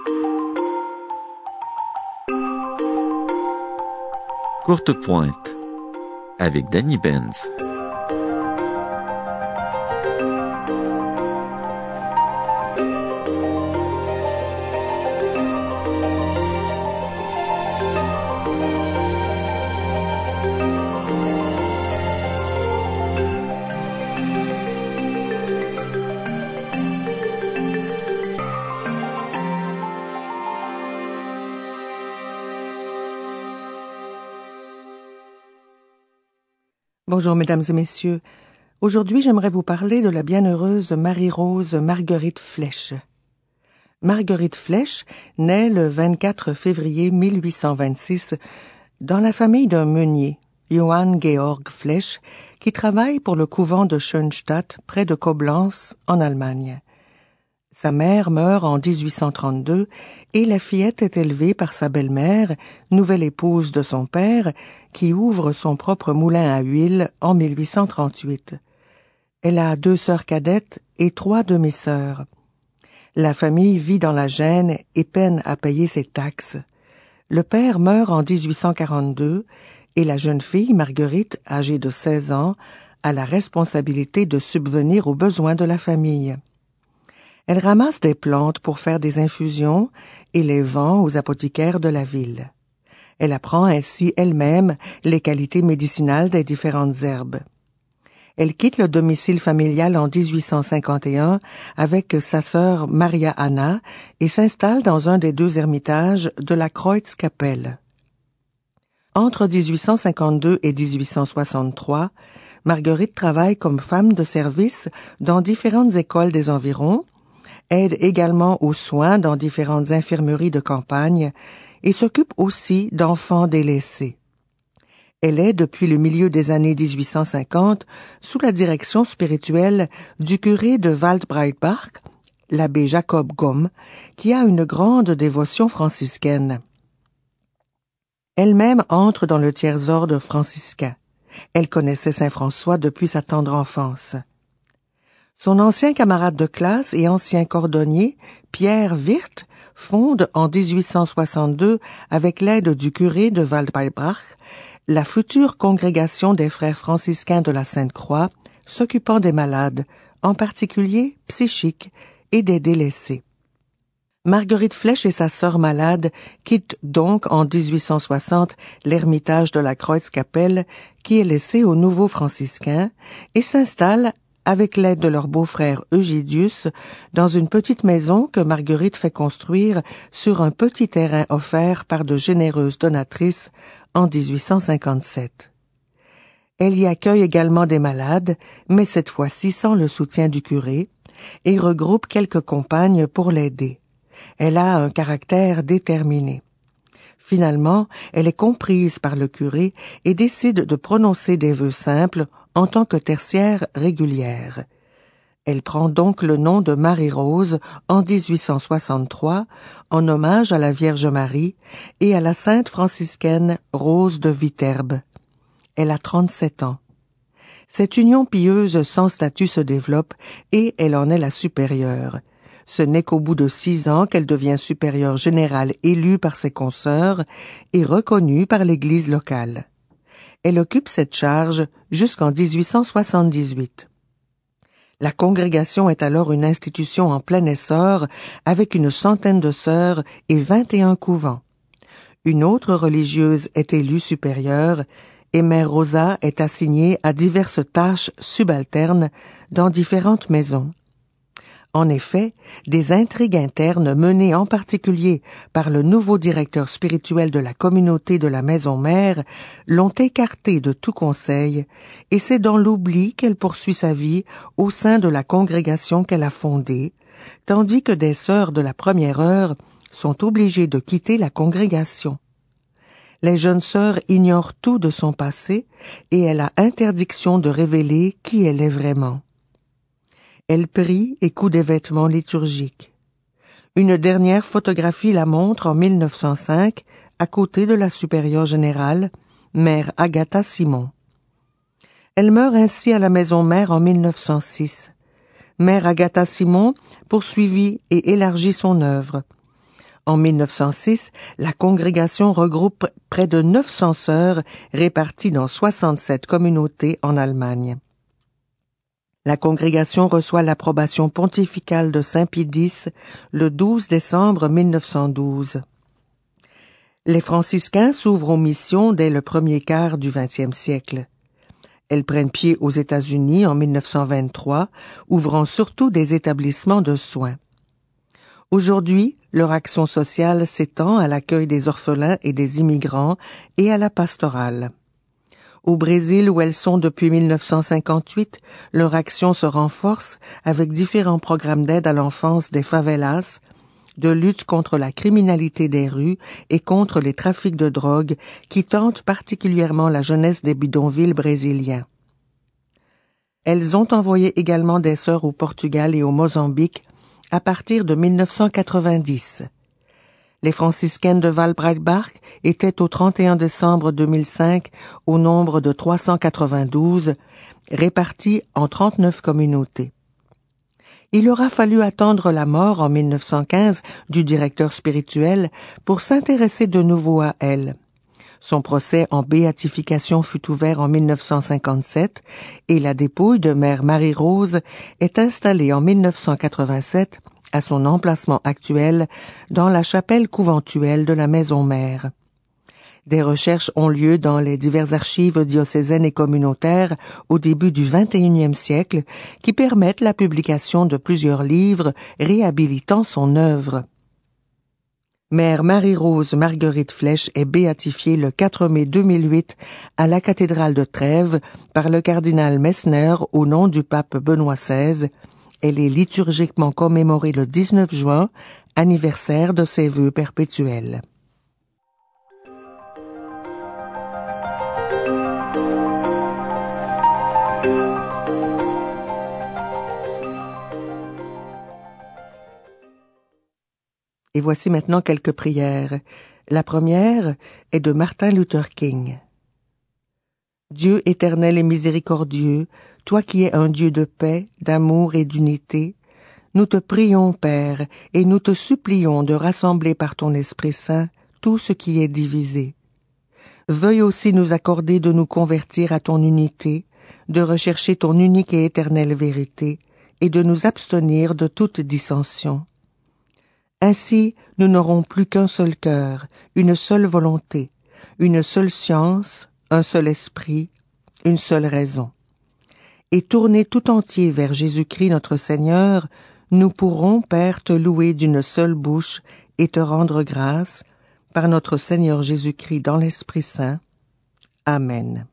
Courte pointe avec Danny Benz. Bonjour mesdames et messieurs. Aujourd'hui, j'aimerais vous parler de la bienheureuse Marie-Rose Marguerite Flech. Marguerite Flech naît le 24 février 1826 dans la famille d'un meunier, Johann Georg Flech, qui travaille pour le couvent de Schönstatt près de Coblence en Allemagne. Sa mère meurt en 1832 et la fillette est élevée par sa belle-mère, nouvelle épouse de son père, qui ouvre son propre moulin à huile en 1838. Elle a 2 sœurs cadettes et 3 demi-sœurs. La famille vit dans la gêne et peine à payer ses taxes. Le père meurt en 1842 et la jeune fille, Marguerite, âgée de 16 ans, a la responsabilité de subvenir aux besoins de la famille. Elle ramasse des plantes pour faire des infusions et les vend aux apothicaires de la ville. Elle apprend ainsi elle-même les qualités médicinales des différentes herbes. Elle quitte le domicile familial en 1851 avec sa sœur Maria Anna et s'installe dans un des 2 ermitages de la Kreuzkapelle. Entre 1852 et 1863, Marguerite travaille comme femme de service dans différentes écoles des environs, aide également aux soins dans différentes infirmeries de campagne et s'occupe aussi d'enfants délaissés. Elle est, depuis le milieu des années 1850, sous la direction spirituelle du curé de Waldbreitbach, l'abbé Jacob Gomm, qui a une grande dévotion franciscaine. Elle-même entre dans le tiers-ordre franciscain. Elle connaissait saint François depuis sa tendre enfance. Son ancien camarade de classe et ancien cordonnier, Pierre Wirth, fonde en 1862, avec l'aide du curé de Waldbreitbach, la future congrégation des frères franciscains de la Sainte-Croix, s'occupant des malades, en particulier psychiques, et des délaissés. Marguerite Flech et sa sœur malade quittent donc en 1860 l'ermitage de la Kreuzkapelle, qui est laissé aux nouveaux franciscains, et s'installent avec l'aide de leur beau-frère Eugédius, dans une petite maison que Marguerite fait construire sur un petit terrain offert par de généreuses donatrices en 1857. Elle y accueille également des malades, mais cette fois-ci sans le soutien du curé, et regroupe quelques compagnes pour l'aider. Elle a un caractère déterminé. Finalement, elle est comprise par le curé et décide de prononcer des vœux simples en tant que tertiaire régulière. Elle prend donc le nom de Marie-Rose en 1863 en hommage à la Vierge Marie et à la sainte franciscaine Rose de Viterbe. Elle a 37 ans. Cette union pieuse sans statut se développe et elle en est la supérieure. Ce n'est qu'au bout de 6 ans qu'elle devient supérieure générale élue par ses consœurs et reconnue par l'Église locale. Elle occupe cette charge jusqu'en 1878. La congrégation est alors une institution en plein essor avec une centaine de sœurs et 21 couvents. Une autre religieuse est élue supérieure et Mère Rosa est assignée à diverses tâches subalternes dans différentes maisons. En effet, des intrigues internes menées en particulier par le nouveau directeur spirituel de la communauté de la maison mère l'ont écartée de tout conseil et c'est dans l'oubli qu'elle poursuit sa vie au sein de la congrégation qu'elle a fondée, tandis que des sœurs de la première heure sont obligées de quitter la congrégation. Les jeunes sœurs ignorent tout de son passé et elle a interdiction de révéler qui elle est vraiment. Elle prie et coud des vêtements liturgiques. Une dernière photographie la montre en 1905, à côté de la supérieure générale, mère Agatha Simon. Elle meurt ainsi à la maison mère en 1906. Mère Agatha Simon poursuivit et élargit son œuvre. En 1906, la congrégation regroupe près de 900 sœurs réparties dans 67 communautés en Allemagne. La congrégation reçoit l'approbation pontificale de Saint Pie X le 12 décembre 1912. Les franciscains s'ouvrent aux missions dès le premier quart du XXe siècle. Elles prennent pied aux États-Unis en 1923, ouvrant surtout des établissements de soins. Aujourd'hui, leur action sociale s'étend à l'accueil des orphelins et des immigrants et à la pastorale. Au Brésil, où elles sont depuis 1958, leur action se renforce avec différents programmes d'aide à l'enfance des favelas, de lutte contre la criminalité des rues et contre les trafics de drogue qui tentent particulièrement la jeunesse des bidonvilles brésiliens. Elles ont envoyé également des sœurs au Portugal et au Mozambique à partir de 1990. Les franciscaines de Waldbreitbach étaient au 31 décembre 2005 au nombre de 392, réparties en 39 communautés. Il aura fallu attendre la mort en 1915 du directeur spirituel pour s'intéresser de nouveau à elle. Son procès en béatification fut ouvert en 1957 et la dépouille de Mère Marie-Rose est installée en 1987 à son emplacement actuel dans la chapelle conventuelle de la Maison Mère. Des recherches ont lieu dans les diverses archives diocésaines et communautaires au début du XXIe siècle qui permettent la publication de plusieurs livres réhabilitant son œuvre. Mère Marie-Rose Marguerite Flèche est béatifiée le 4 mai 2008 à la cathédrale de Trèves par le cardinal Messner au nom du pape Benoît XVI. Elle est liturgiquement commémorée le 19 juin, anniversaire de ses vœux perpétuels. Et voici maintenant quelques prières. La première est de Martin Luther King. Dieu éternel et miséricordieux, toi qui es un Dieu de paix, d'amour et d'unité, nous te prions, Père, et nous te supplions de rassembler par ton Esprit Saint tout ce qui est divisé. Veuille aussi nous accorder de nous convertir à ton unité, de rechercher ton unique et éternelle vérité, et de nous abstenir de toute dissension. Ainsi, nous n'aurons plus qu'un seul cœur, une seule volonté, une seule science, un seul esprit, une seule raison. Et tournés tout entier vers Jésus-Christ notre Seigneur, nous pourrons, Père, te louer d'une seule bouche et te rendre grâce par notre Seigneur Jésus-Christ dans l'Esprit Saint. Amen.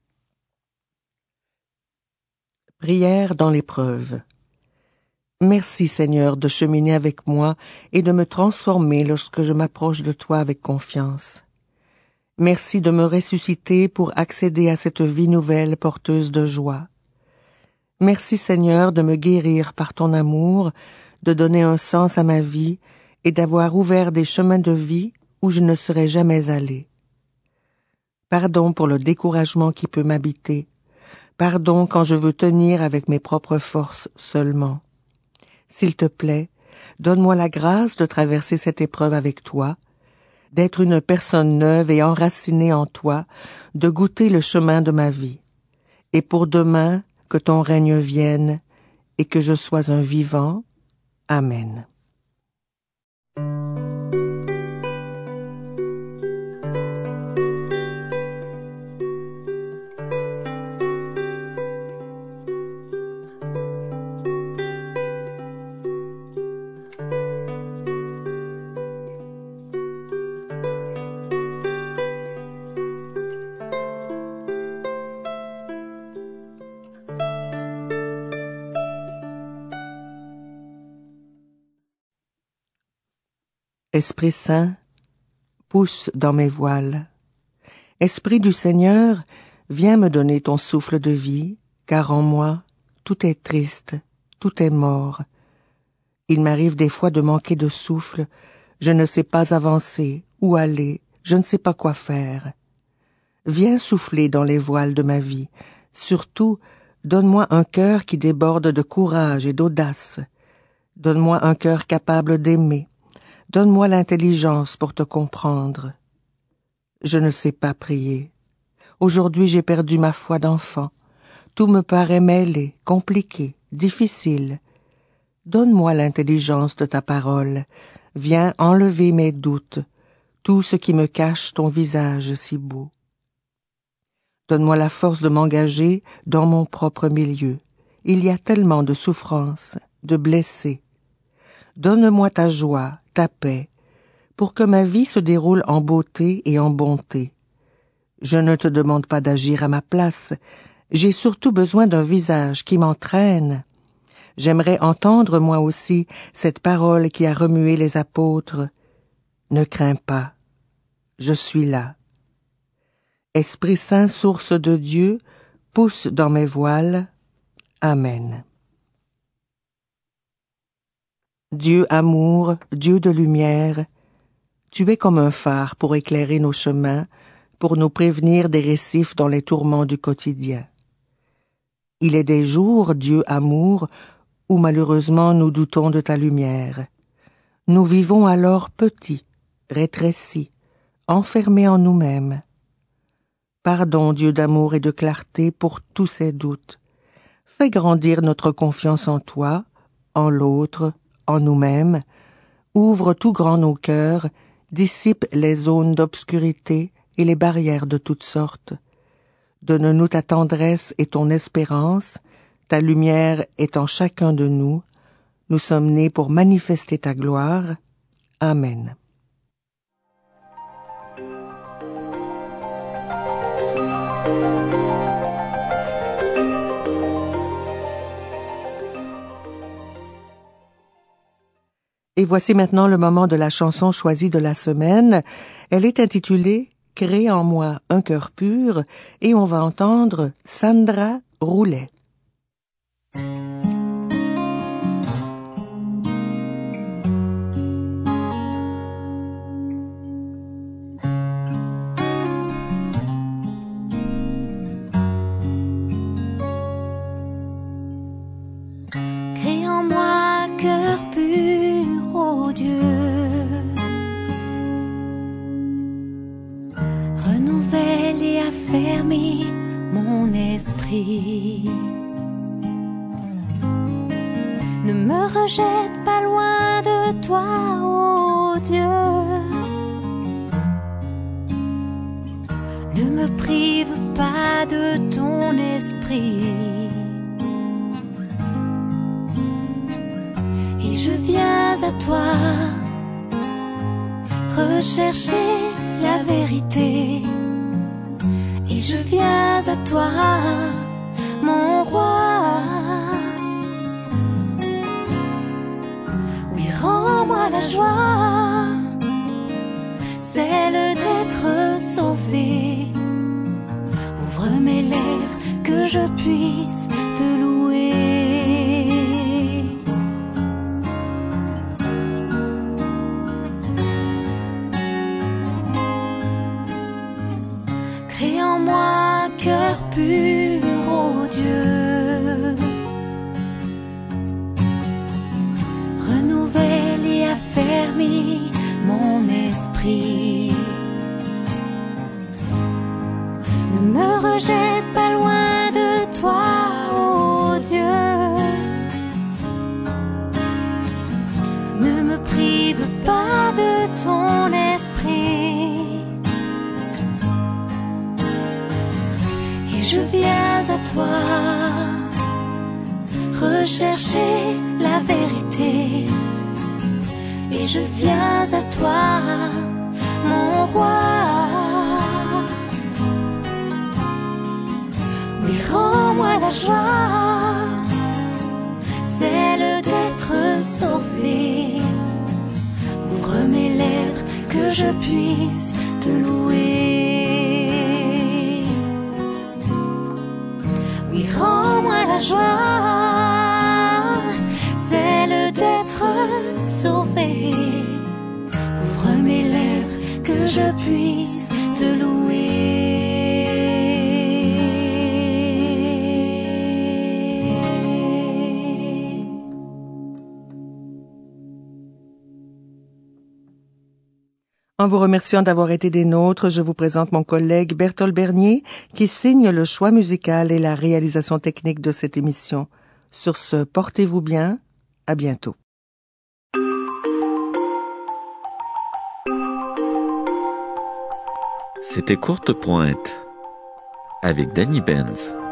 Prière dans l'épreuve. Merci, Seigneur, de cheminer avec moi et de me transformer lorsque je m'approche de toi avec confiance. Merci de me ressusciter pour accéder à cette vie nouvelle porteuse de joie. Merci, Seigneur, de me guérir par ton amour, de donner un sens à ma vie et d'avoir ouvert des chemins de vie où je ne serais jamais allé. Pardon pour le découragement qui peut m'habiter. Pardon quand je veux tenir avec mes propres forces seulement. S'il te plaît, donne-moi la grâce de traverser cette épreuve avec toi, d'être une personne neuve et enracinée en toi, de goûter le chemin de ma vie. Et pour demain, que ton règne vienne et que je sois un vivant. Amen. Esprit Saint, pousse dans mes voiles. Esprit du Seigneur, viens me donner ton souffle de vie, car en moi, tout est triste, tout est mort. Il m'arrive des fois de manquer de souffle, je ne sais pas avancer, où aller, je ne sais pas quoi faire. Viens souffler dans les voiles de ma vie, surtout, donne-moi un cœur qui déborde de courage et d'audace. Donne-moi un cœur capable d'aimer. Donne-moi l'intelligence pour te comprendre. Je ne sais pas prier. Aujourd'hui, j'ai perdu ma foi d'enfant. Tout me paraît mêlé, compliqué, difficile. Donne-moi l'intelligence de ta parole. Viens enlever mes doutes, tout ce qui me cache ton visage si beau. Donne-moi la force de m'engager dans mon propre milieu. Il y a tellement de souffrances, de blessés. Donne-moi ta joie, ta paix, pour que ma vie se déroule en beauté et en bonté. Je ne te demande pas d'agir à ma place, j'ai surtout besoin d'un visage qui m'entraîne. J'aimerais entendre moi aussi cette parole qui a remué les apôtres. Ne crains pas, je suis là. Esprit Saint, source de Dieu, pousse dans mes voiles. Amen. Dieu amour, Dieu de lumière, tu es comme un phare pour éclairer nos chemins, pour nous prévenir des récifs dans les tourments du quotidien. Il est des jours, Dieu amour, où malheureusement nous doutons de ta lumière. Nous vivons alors petits, rétrécis, enfermés en nous-mêmes. Pardon, Dieu d'amour et de clarté, pour tous ces doutes. Fais grandir notre confiance en toi, en l'autre, en nous-mêmes. Ouvre tout grand nos cœurs, dissipe les zones d'obscurité et les barrières de toutes sortes. Donne-nous ta tendresse et ton espérance, ta lumière est en chacun de nous. Nous sommes nés pour manifester ta gloire. Amen. Et voici maintenant le moment de la chanson choisie de la semaine. Elle est intitulée « Crée en moi un cœur pur » et on va entendre Sandra Roulet. Crée en moi un cœur pur, ô Dieu. Renouvelle et affermis mon esprit. Ne me rejette pas loin de toi, ô Dieu. Ne me prive pas de ton esprit. Et je viens à toi rechercher la vérité. Et je viens à toi, mon roi. Oui, rends-moi la joie, celle d'être sauvé. Ouvre mes lèvres que je puisse te louer. Crée en moi un cœur pur, ô Dieu. Renouvelle et affermis mon esprit. Ne me rejette pas loin de toi, ô Dieu. Ne me prive pas de ton esprit. Et je viens à toi rechercher la vérité. Et je viens à toi, mon roi. Oui, rends-moi la joie, celle d'être sauvé. Ouvre mes lèvres que je puisse te louer. Oui, rends-moi la joie, celle d'être sauvé. Ouvre mes lèvres que je puisse te louer. En vous remerciant d'avoir été des nôtres, je vous présente mon collègue Berthold Bernier qui signe le choix musical et la réalisation technique de cette émission. Sur ce, portez-vous bien. À bientôt. C'était Courte Pointe avec Danny Benz.